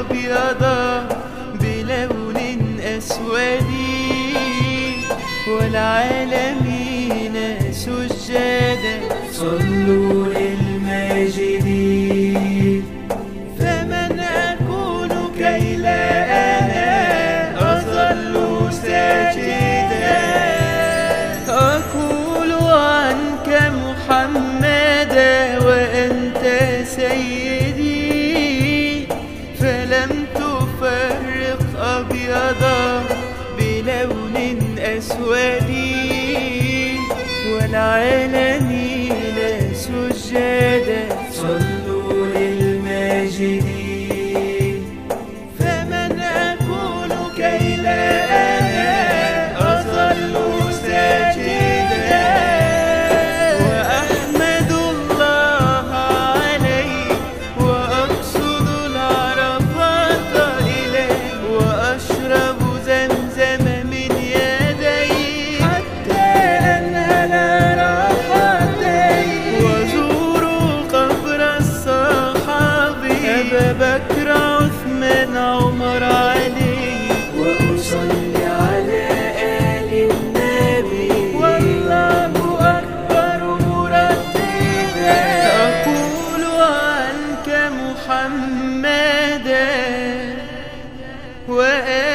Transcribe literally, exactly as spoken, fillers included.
أبيضا بلون أسود، والعالمين سجدا صلوا للماجد. فمن أكون كي لا أنا أظل ساجدا، أقول عنك محمدا وأنت سيدي، فلم تفرق أبيضا بلون أسود، والعالمين سجدا صلوا للماجد. فمن أكون كي لا أنا أظل ساجدا، وأحمد الله عليه وأقصد العرفات إليه، وأشرب زمزم من يديه حتى أنهل راحتي، وزور قبر الصحابي أبا بكر عثمان عمر علي، وأصلي على آل النبي والله أكبر مرتبا. أقول عنك محمدا وآل